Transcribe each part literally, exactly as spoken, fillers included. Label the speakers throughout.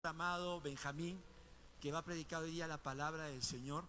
Speaker 1: amado Benjamín, que va a predicar hoy día la palabra del Señor.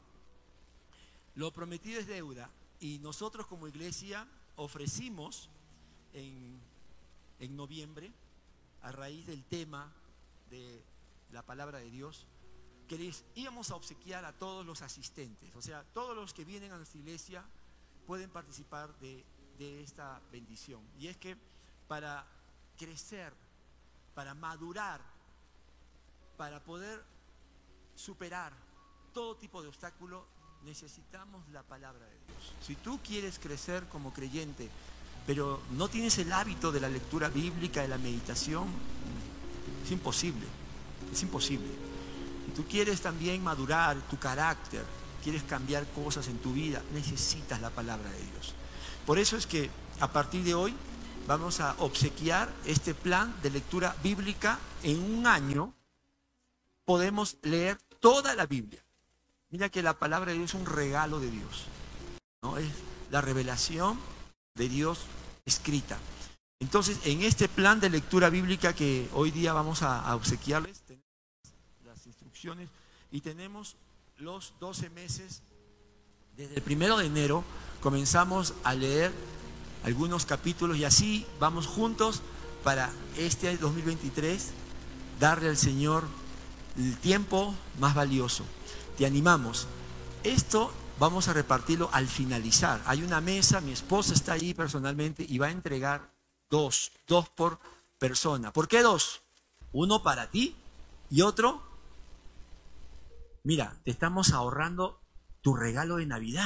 Speaker 1: Lo prometido es deuda, y nosotros como iglesia ofrecimos en, en noviembre, a raíz del tema de la palabra de Dios, que les íbamos a obsequiar a todos los asistentes. O sea, todos los que vienen a nuestra iglesia pueden participar de, de esta bendición. Y es que para crecer, para madurar, para poder superar todo tipo de obstáculo, necesitamos la palabra de Dios. Si tú quieres crecer como creyente, pero no tienes el hábito de la lectura bíblica, de la meditación, es imposible, es imposible. Si tú quieres también madurar tu carácter, quieres cambiar cosas en tu vida, necesitas la palabra de Dios. Por eso es que a partir de hoy vamos a obsequiar este plan de lectura bíblica. En un año podemos leer toda la Biblia. Mira que la palabra de Dios es un regalo de Dios, ¿no? Es la revelación de Dios escrita. Entonces, en este plan de lectura bíblica que hoy día vamos a, a obsequiarles, tenemos las instrucciones y tenemos los doce meses. Desde el primero de enero comenzamos a leer algunos capítulos y así vamos juntos para este dos mil veintitrés darle al Señor el tiempo más valioso. Te animamos. Esto vamos a repartirlo al finalizar. Hay una mesa, mi esposa está ahí personalmente y va a entregar dos, dos por persona. ¿Por qué dos? Uno para ti y otro. Mira, te estamos ahorrando tu regalo de Navidad.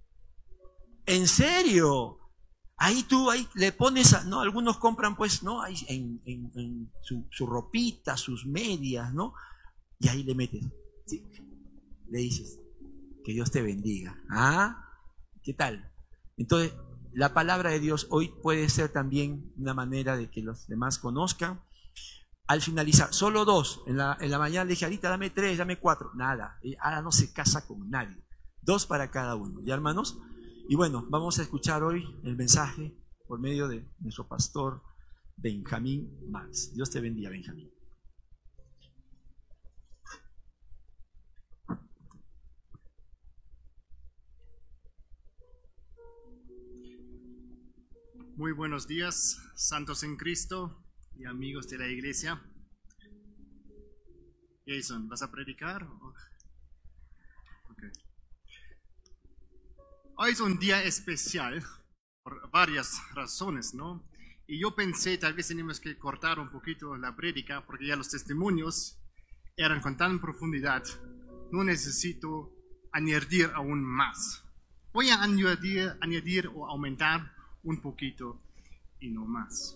Speaker 1: ¿En serio? Ahí tú ahí le pones, a, ¿no? Algunos compran pues, ¿no? Ahí en, en, en su, su ropita, sus medias, ¿no? Y ahí le metes, ¿sí? Le dices, que Dios te bendiga. ¿Ah? ¿Qué tal? Entonces, la palabra de Dios hoy puede ser también una manera de que los demás conozcan. Al finalizar, solo dos. En la, en la mañana le dije, ahorita dame tres, dame cuatro. Nada, ahora no se casa con nadie. Dos para cada uno, ¿ya, hermanos? Y bueno, vamos a escuchar hoy el mensaje por medio de nuestro pastor Benjamín Marx. Dios te bendiga, Benjamín.
Speaker 2: Muy buenos días, santos en Cristo y amigos de la iglesia. Jason, ¿vas a predicar? Okay. Hoy es un día especial por varias razones, ¿no? Y yo pensé, tal vez tenemos que cortar un poquito la prédica porque ya los testimonios eran con tan profundidad. No necesito añadir aún más. Voy a añadir, añadir o aumentar un poquito y no más.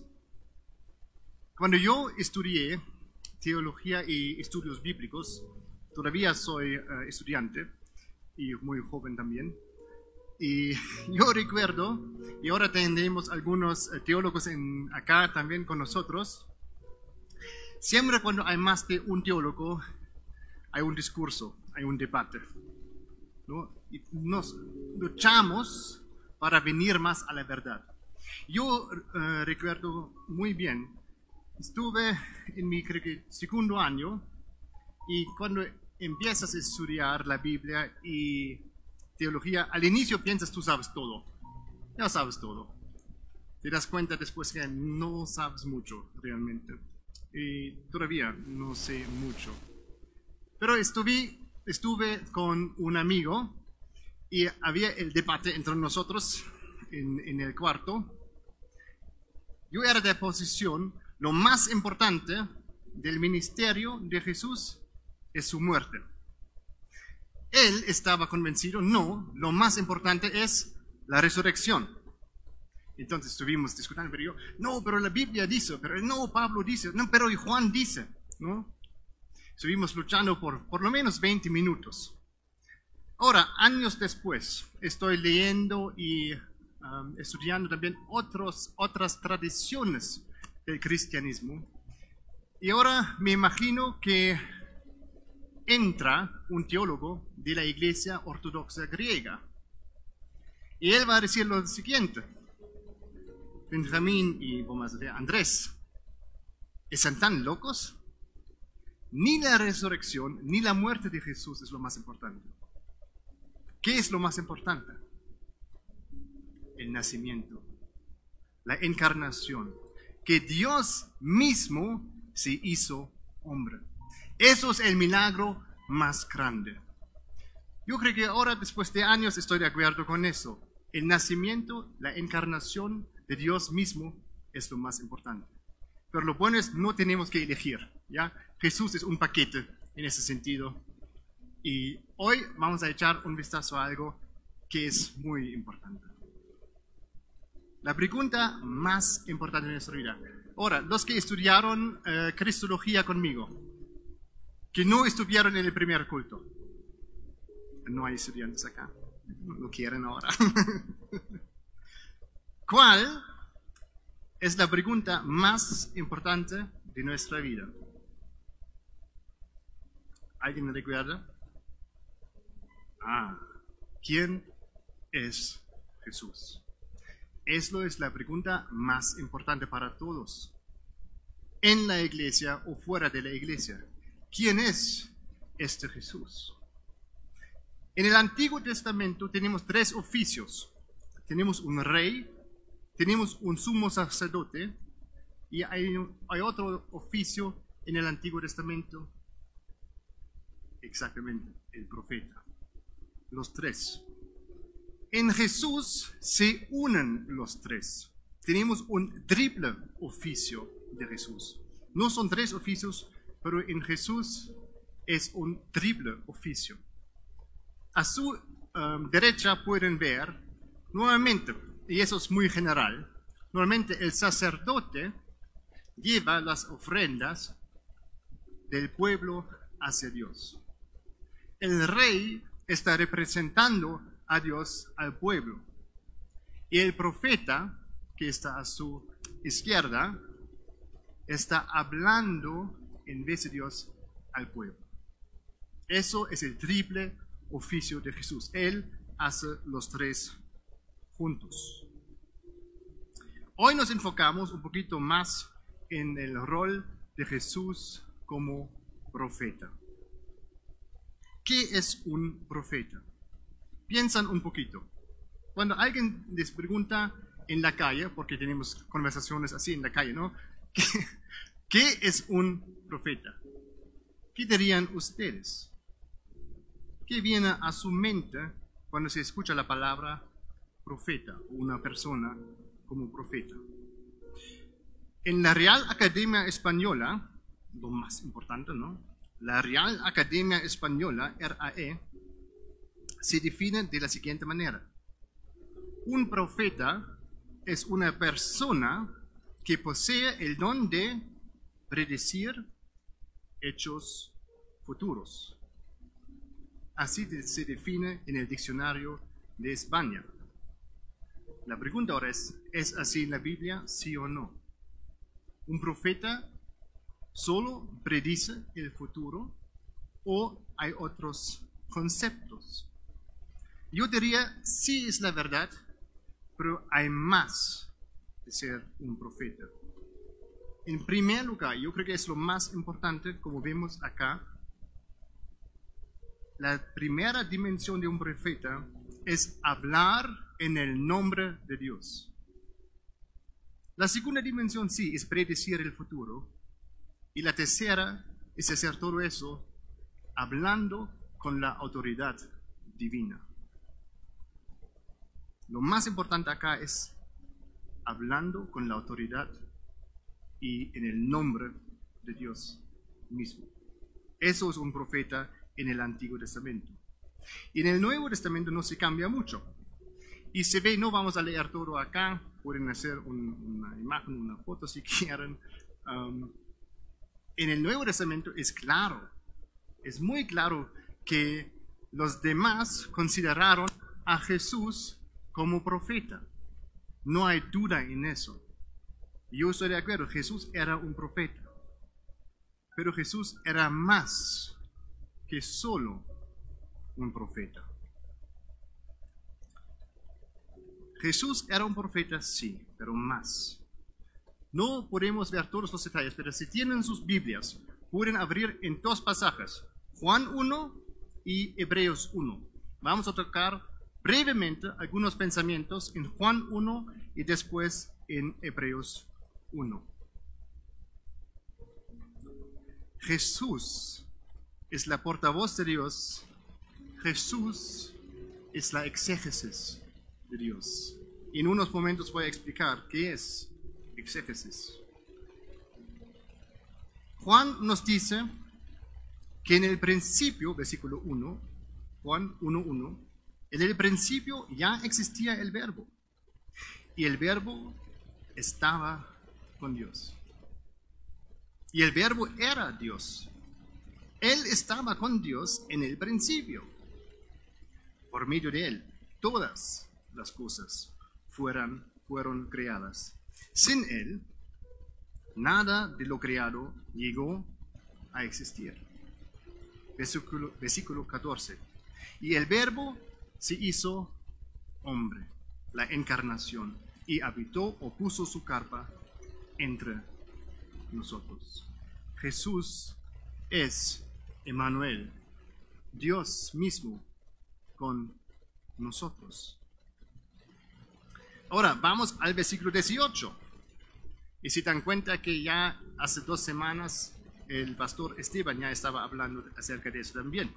Speaker 2: Cuando yo estudié teología y estudios bíblicos, todavía soy uh, estudiante y muy joven también, y yo recuerdo, y ahora tenemos algunos teólogos en, acá también con nosotros, siempre cuando hay más de un teólogo, hay un discurso, hay un debate, ¿no? Y nos luchamos para venir más a la verdad. Yo uh, recuerdo muy bien, estuve en mi creo que, segundo año, y cuando empiezas a estudiar la Biblia y teología, al inicio piensas tú sabes todo, ya sabes todo. Te das cuenta después que no sabes mucho realmente. Y todavía no sé mucho. Pero estuve, estuve con un amigo y había el debate entre nosotros en, en el cuarto. Yo era de posición, lo más importante del ministerio de Jesús es su muerte. Él estaba convencido, no, lo más importante es la resurrección. Entonces estuvimos discutiendo, pero yo, no, pero la Biblia dice, pero no, Pablo dice, no, pero Juan dice, ¿no? Estuvimos luchando por por lo menos veinte minutos. Ahora, años después, estoy leyendo y um, estudiando también otros, otras tradiciones del cristianismo. Y ahora me imagino que entra un teólogo de la iglesia ortodoxa griega. Y él va a decir lo siguiente. Benjamín y vamos a decir, Andrés, ¿están tan locos? ni la resurrección, ni la muerte de Jesús es lo más importante. ¿Qué es lo más importante? El nacimiento, la encarnación, que Dios mismo se hizo hombre. Eso es el milagro más grande. Yo creo que ahora, después de años, estoy de acuerdo con eso. El nacimiento, la encarnación de Dios mismo es lo más importante. Pero lo bueno es, no tenemos que elegir, ¿ya? Jesús es un paquete en ese sentido. Y hoy vamos a echar un vistazo a algo que es muy importante. La pregunta más importante de nuestra vida. Ahora, los que estudiaron eh, Cristología conmigo, que no estuvieron en el primer culto. No hay estudiantes acá, no quieren ahora. ¿Cuál es la pregunta más importante de nuestra vida? ¿Alguien me recuerda? Ah, ¿quién es Jesús? Eso es la pregunta más importante para todos, en la iglesia o fuera de la iglesia. ¿Quién es este Jesús? En el Antiguo Testamento tenemos tres oficios. Tenemos un rey, tenemos un sumo sacerdote y hay, hay otro oficio en el Antiguo Testamento. Exactamente, el profeta. Los tres. En Jesús se unen los tres. Tenemos un triple oficio de Jesús. No son tres oficios, pero en Jesús es un triple oficio. A su um, derecha pueden ver, nuevamente, y eso es muy general, normalmente el sacerdote lleva las ofrendas del pueblo hacia Dios. El rey está representando a Dios al pueblo. Y el profeta, que está a su izquierda, está hablando en vez de Dios al pueblo. Eso es el triple oficio de Jesús. Él hace los tres juntos. Hoy nos enfocamos un poquito más en el rol de Jesús como profeta. ¿Qué es un profeta? Piensan un poquito. Cuando alguien les pregunta en la calle, porque tenemos conversaciones así en la calle, ¿no? ¿Qué, qué es un profeta? ¿Qué dirían ustedes? ¿Qué viene a su mente cuando se escucha la palabra profeta o una persona como profeta? En la Real Academia Española, lo más importante, ¿no? La Real Academia Española, R A E, se define de la siguiente manera. Un profeta es una persona que posee el don de predecir hechos futuros. Así se define en el diccionario de España. La pregunta ahora es, ¿es así en la Biblia, sí o no? ¿Un profeta solo predice el futuro o hay otros conceptos? Yo diría, sí es la verdad, pero hay más de ser un profeta. En primer lugar, yo creo que es lo más importante, como vemos acá, la primera dimensión de un profeta es hablar en el nombre de Dios. La segunda dimensión sí es predecir el futuro. Y la tercera es hacer todo eso hablando con la autoridad divina. Lo más importante acá es hablando con la autoridad y en el nombre de Dios mismo. Eso es un profeta en el Antiguo Testamento. Y en el Nuevo Testamento no se cambia mucho. Y se ve, no vamos a leer todo acá, pueden hacer un, una imagen, una foto si quieren. Um, en el Nuevo Testamento es claro, es muy claro que los demás consideraron a Jesús como profeta. No hay duda en eso. Yo estoy de acuerdo, Jesús era un profeta. Pero Jesús era más que solo un profeta. Jesús era un profeta, sí, pero más. No podemos ver todos los detalles, pero si tienen sus Biblias, pueden abrir en dos pasajes, Juan uno y Hebreos uno. Vamos a tocar brevemente algunos pensamientos en Juan uno y después en Hebreos uno. Jesús es la portavoz de Dios. Jesús es la exégesis de Dios. Y en unos momentos voy a explicar qué es exégesis. Juan nos dice que en el principio, versículo uno, Juan uno uno, en el principio ya existía el verbo, y el verbo estaba con Dios. Y el verbo era Dios. Él estaba con Dios en el principio. Por medio de él, todas las cosas fueron, fueron creadas. Sin él, nada de lo creado llegó a existir. Versículo, versículo catorce. Y el verbo se hizo hombre, la encarnación, y habitó o puso su carpa entre nosotros. Jesús es Emmanuel, Dios mismo con nosotros. Ahora vamos al versículo dieciocho. Y si dan cuenta que ya hace dos semanas el pastor Esteban ya estaba hablando acerca de eso también.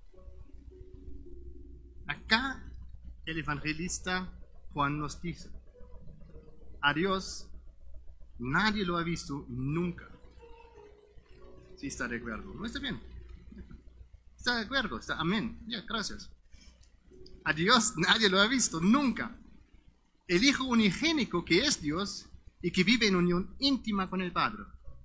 Speaker 2: Acá el evangelista Juan nos dice, a Dios nadie lo ha visto nunca. Sí, está de acuerdo. ¿No está bien? Está de acuerdo, está amén. Ya, gracias. A Dios nadie lo ha visto nunca. El Hijo unigénico que es Dios y que vive en unión íntima con el Padre,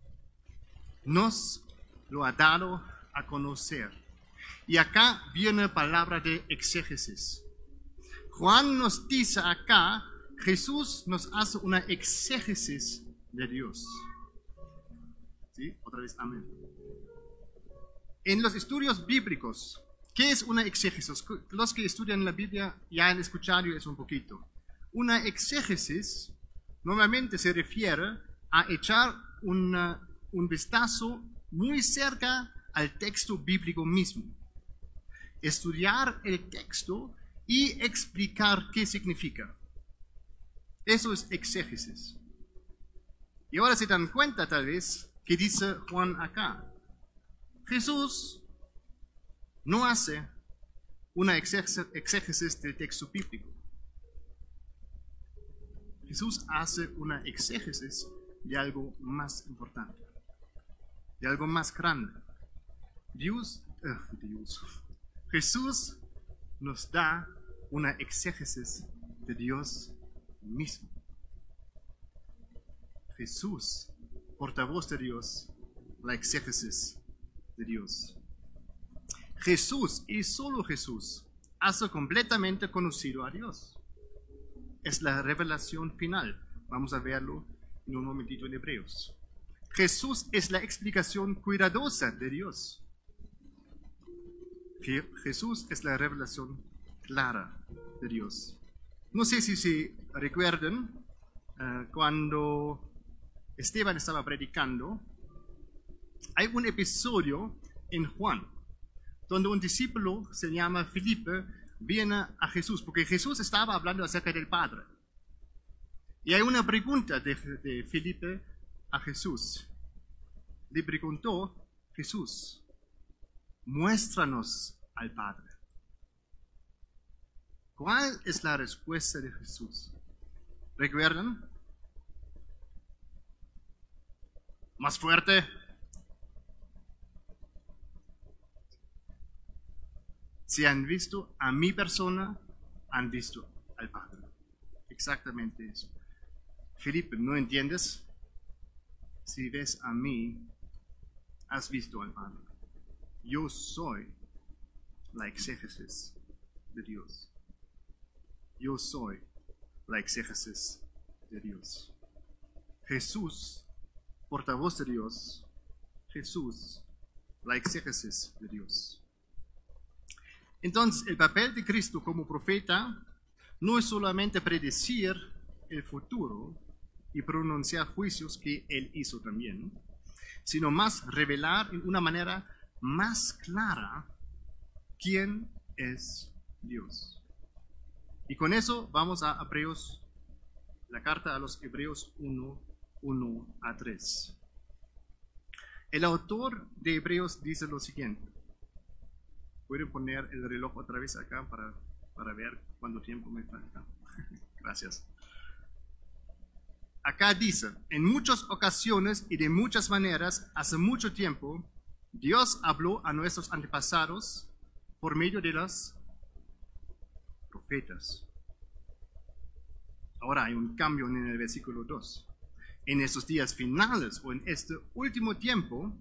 Speaker 2: nos lo ha dado a conocer. Y acá viene la palabra de exégesis. Juan nos dice acá, Jesús nos hace una exégesis de Dios. ¿Sí? Otra vez, amén. En los estudios bíblicos, ¿qué es una exégesis? Los que estudian la Biblia ya han escuchado eso un poquito. Una exégesis normalmente se refiere a echar una, un vistazo muy cerca al texto bíblico mismo. Estudiar el texto y explicar qué significa. Eso es exégesis. Y ahora se dan cuenta tal vez que dice Juan acá. Jesús no hace una exégesis del texto bíblico. Jesús hace una exégesis de algo más importante, de algo más grande. Dios, uh, Dios. Jesús nos da una exégesis de Dios mismo. Jesús, portavoz de Dios, la exégesis de Dios. Jesús y solo Jesús hace completamente conocido a Dios. Es la revelación final. Vamos a verlo en un momentito en Hebreos. Jesús es la explicación cuidadosa de Dios. Jesús es la revelación clara de Dios. No sé si se recuerdan uh, cuando Esteban estaba predicando, hay un episodio en Juan donde un discípulo se llama Felipe viene a Jesús, porque Jesús estaba hablando acerca del Padre. Y hay una pregunta de, de Felipe a Jesús. Le preguntó, Jesús, muéstranos al Padre. ¿Cuál es la respuesta de Jesús? ¿Recuerdan? Más fuerte. Si han visto a mi persona, han visto al Padre. Exactamente eso. Felipe, ¿no entiendes? Si ves a mí, has visto al Padre. Yo soy la exégesis de Dios. Yo soy la exégesis de Dios. Jesús, portavoz de Dios. Jesús, la exégesis de Dios. Entonces, el papel de Cristo como profeta no es solamente predecir el futuro y pronunciar juicios que Él hizo también, sino más revelar en una manera más clara quién es Dios. Y con eso vamos a Hebreos, la carta a los Hebreos uno, uno a tres. El autor de Hebreos dice lo siguiente. ¿Pueden poner el reloj otra vez acá para, para ver cuánto tiempo me falta? Gracias. Acá dice, en muchas ocasiones y de muchas maneras, hace mucho tiempo, Dios habló a nuestros antepasados por medio de los profetas. Ahora hay un cambio en el versículo dos. En estos días finales o en este último tiempo,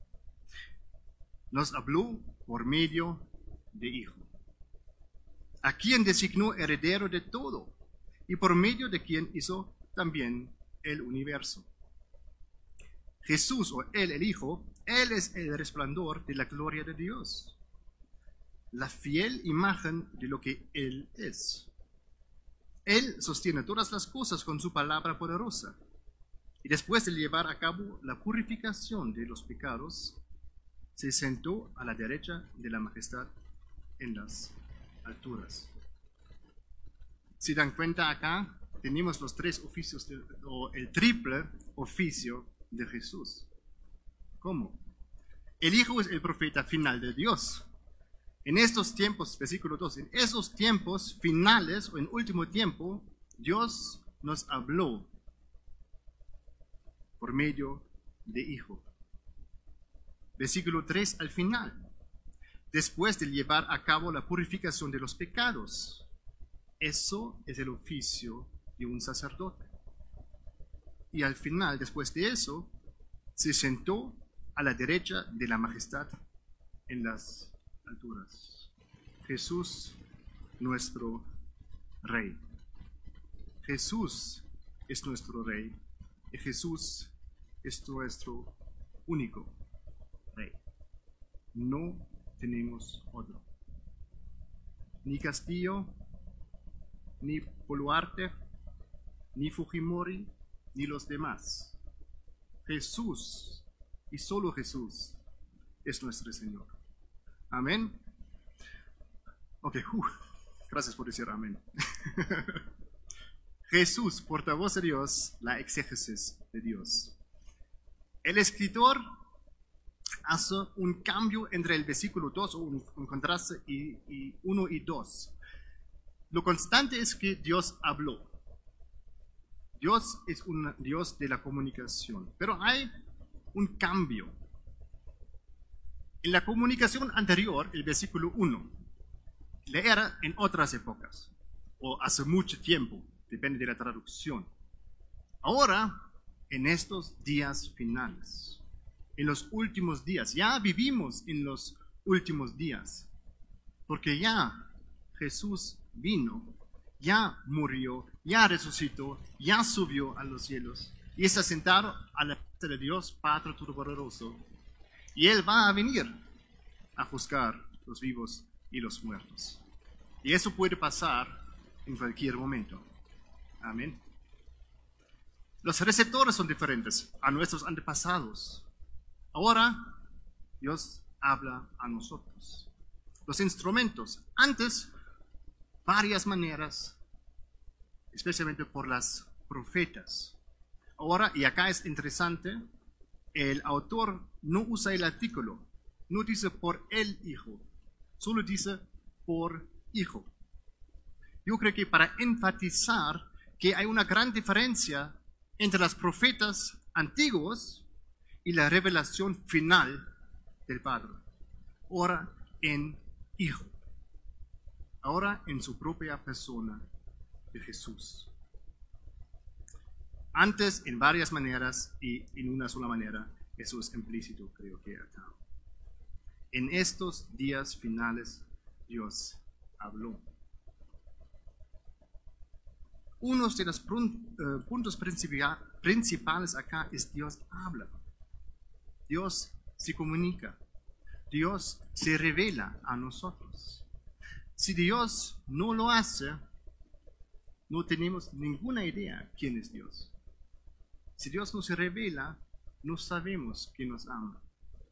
Speaker 2: nos habló por medio de Hijo, a quien designó heredero de todo y por medio de quien hizo también el universo. Jesús, o Él, el Hijo, Él es el resplandor de la gloria de Dios, la fiel imagen de lo que Él es. Él sostiene todas las cosas con su palabra poderosa. Y después de llevar a cabo la purificación de los pecados, se sentó a la derecha de la majestad en las alturas. Si dan cuenta acá, tenemos los tres oficios, de, o el triple oficio de Jesús. ¿Cómo? El Hijo es el profeta final de Dios. En estos tiempos, versículo dos, en esos tiempos finales o en último tiempo, Dios nos habló por medio de Hijo. Versículo tres al final. Después de llevar a cabo la purificación de los pecados. Eso es el oficio de un sacerdote. Y al final, después de eso, se sentó a la derecha de la majestad en las alturas. Jesús, nuestro Rey. Jesús es nuestro Rey. Y Jesús es nuestro único Rey. No tenemos otro. Ni Castillo, ni Boluarte, ni Fujimori, ni los demás. Jesús, y solo Jesús, es nuestro Señor. Amén. Ok, uh, gracias por decir amén. Jesús, portavoz de Dios, la exégesis de Dios. El escritor hace un cambio entre el versículo dos, o un, un contraste, y, y uno y dos. Lo constante es que Dios habló. Dios es un Dios de la comunicación. Pero hay un cambio. En la comunicación anterior, el versículo uno, le era en otras épocas, o hace mucho tiempo, depende de la traducción. Ahora, en estos días finales, en los últimos días, ya vivimos en los últimos días, porque ya Jesús vino, ya murió, ya resucitó, ya subió a los cielos y está sentado a la derecha de Dios Padre Todopoderoso, y Él va a venir a juzgar los vivos y los muertos. Y eso puede pasar en cualquier momento. Amén. Los receptores son diferentes a nuestros antepasados. Ahora Dios habla a nosotros. Los instrumentos, antes, varias maneras, especialmente por las profetas. Ahora, y acá es interesante, el autor no usa el artículo, no dice por el Hijo, solo dice por Hijo. Yo creo que para enfatizar que hay una gran diferencia entre los profetas antiguos y la revelación final del Padre. Ahora en Hijo. Ahora en su propia persona de Jesús. Antes en varias maneras y en una sola manera. Eso es implícito, creo que acá. En estos días finales Dios habló. Uno de los puntos principales acá es Dios habla. Dios se comunica. Dios se revela a nosotros. Si Dios no lo hace, no tenemos ninguna idea quién es Dios. Si Dios no se revela, no sabemos que nos ama.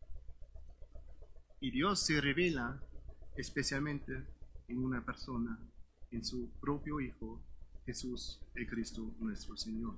Speaker 2: Y Dios se revela especialmente en una persona, en su propio Hijo, Jesús el Cristo nuestro Señor.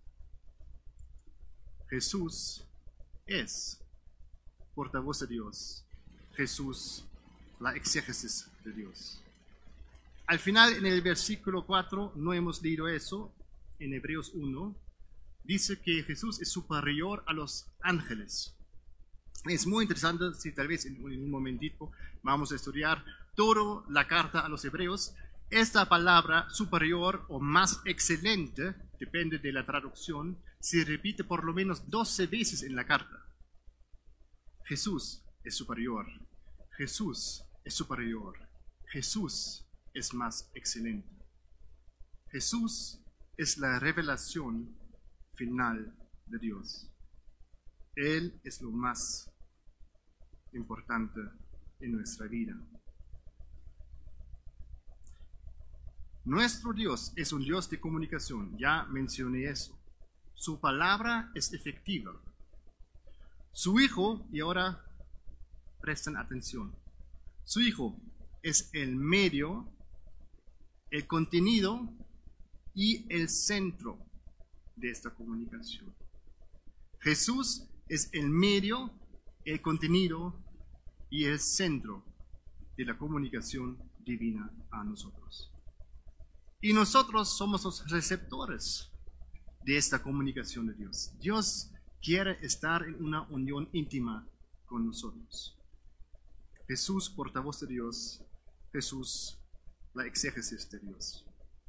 Speaker 2: Jesús es portavoz de Dios. Jesús, la exégesis de Dios. Al final, en el versículo cuatro, no hemos leído eso, en Hebreos uno, dice que Jesús es superior a los ángeles. Es muy interesante, si tal vez en un momentito vamos a estudiar toda la carta a los Hebreos. Esta palabra superior o más excelente, depende de la traducción, se repite por lo menos doce veces en la carta. Jesús es superior, Jesús es superior, Jesús es más excelente. Jesús es la revelación final de Dios. Él es lo más importante en nuestra vida. Nuestro Dios es un Dios de comunicación, ya mencioné eso. Su palabra es efectiva. Su Hijo, y ahora presten atención, su Hijo es el medio, el contenido y el centro de esta comunicación. Jesús es el medio, el contenido y el centro de la comunicación divina a nosotros. Y nosotros somos los receptores de esta comunicación de Dios. Dios quiere estar en una unión íntima con nosotros. Jesús, portavoz de Dios. Jesús, la exégesis de Dios.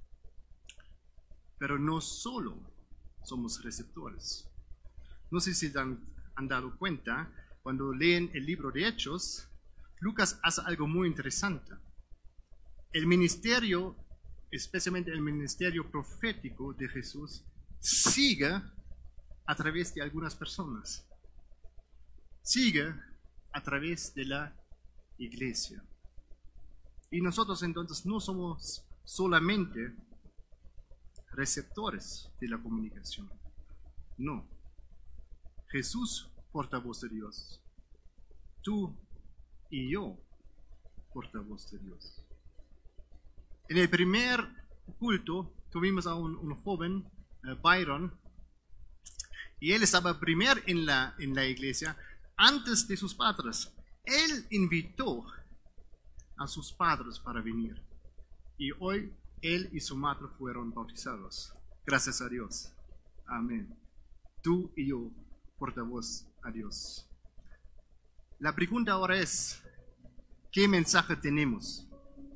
Speaker 2: Pero no solo somos receptores. No sé si han, han dado cuenta, cuando leen el libro de Hechos, Lucas hace algo muy interesante. El ministerio, especialmente el ministerio profético de Jesús, sigue a través de algunas personas. Sigue a través de la iglesia. Y nosotros entonces no somos solamente receptores de la comunicación. No. Jesús, portavoz de Dios. Tú y yo, portavoz de Dios. En el primer culto tuvimos a un, un joven, uh, Byron, y él estaba primero en la, en la iglesia antes de sus padres. Él invitó a sus padres para venir. Y hoy él y su madre fueron bautizados. Gracias a Dios. Amén. Tú y yo, portavoz a Dios. La pregunta ahora es, ¿qué mensaje tenemos?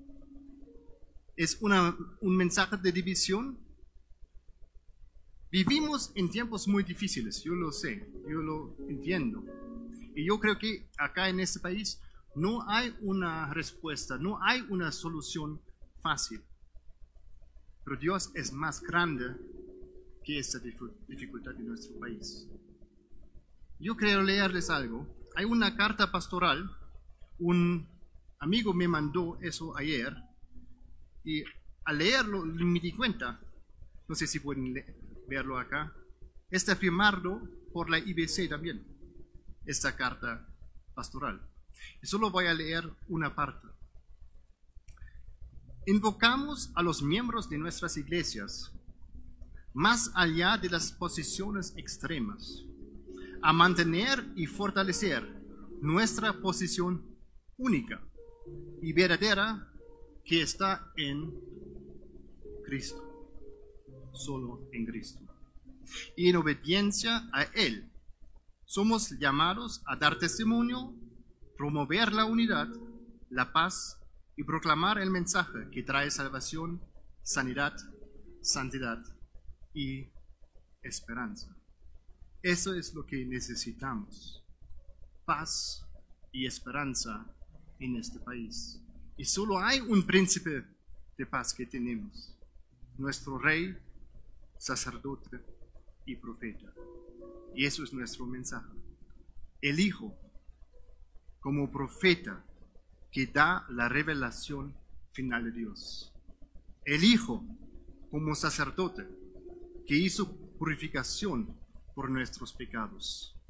Speaker 2: ¿Es una, un mensaje de división? Vivimos en tiempos muy difíciles, yo lo sé, yo lo entiendo. Y yo creo que acá en este país no hay una respuesta, no hay una solución fácil. Pero Dios es más grande que esta dificultad de nuestro país. Yo quiero leerles algo. Hay una carta pastoral, un amigo me mandó eso ayer, y al leerlo me di cuenta, no sé si pueden verlo acá, está firmado por la I B C también, esta carta pastoral. Y solo voy a leer una parte. Invocamos a los miembros de nuestras iglesias, más allá de las posiciones extremas, a mantener y fortalecer nuestra posición única y verdadera que está en Cristo, solo en Cristo. Y en obediencia a Él, somos llamados a dar testimonio, promover la unidad, la paz y proclamar el mensaje que trae salvación, sanidad, santidad y esperanza. Eso es lo que necesitamos, paz y esperanza en este país. Y solo hay un príncipe de paz que tenemos, nuestro rey, sacerdote y profeta. Y eso es nuestro mensaje. El Hijo, como profeta, que da la revelación final de Dios. El Hijo, como sacerdote, que hizo purificación por nuestros pecados.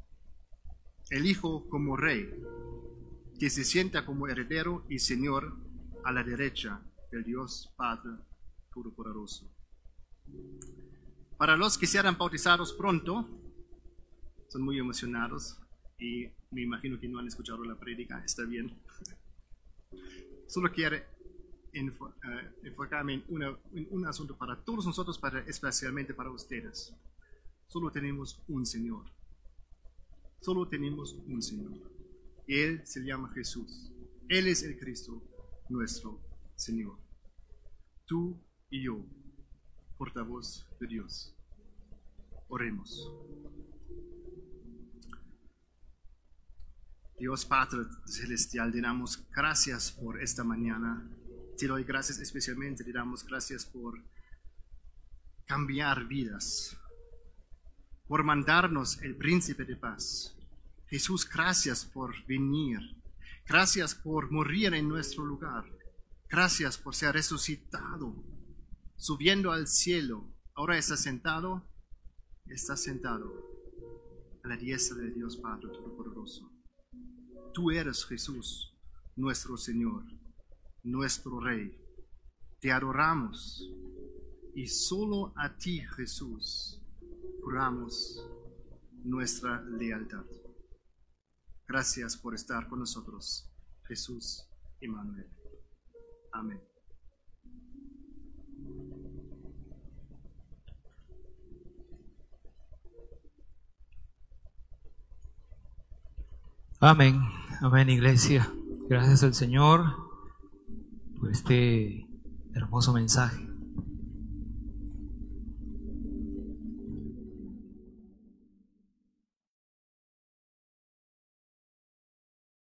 Speaker 2: el Hijo como Rey, que se sienta como heredero y Señor a la derecha del Dios Padre Todopoderoso. Para los que serán bautizados pronto, son muy emocionados y me imagino que no han escuchado la prédica, está bien. Solo quiero enfo uh, enfocarme en, una, en un asunto para todos nosotros, para, especialmente para ustedes. Solo tenemos un Señor. Solo tenemos un Señor. Él se llama Jesús. Él es el Cristo, nuestro Señor. Tú y yo, portavoz de Dios. Oremos. Dios Padre Celestial, te damos gracias por esta mañana. Te doy gracias especialmente, te damos gracias por cambiar vidas, por mandarnos el príncipe de paz. Jesús, gracias por venir. Gracias por morir en nuestro lugar. Gracias por ser resucitado, subiendo al cielo. Ahora está sentado, está sentado a la diestra de Dios Padre Todopoderoso. Tú eres Jesús, nuestro Señor, nuestro Rey. Te adoramos y solo a ti, Jesús, juramos nuestra lealtad. Gracias por estar con nosotros, Jesús Emmanuel. Amén.
Speaker 3: Amén, amén, iglesia. Gracias al Señor por este hermoso mensaje.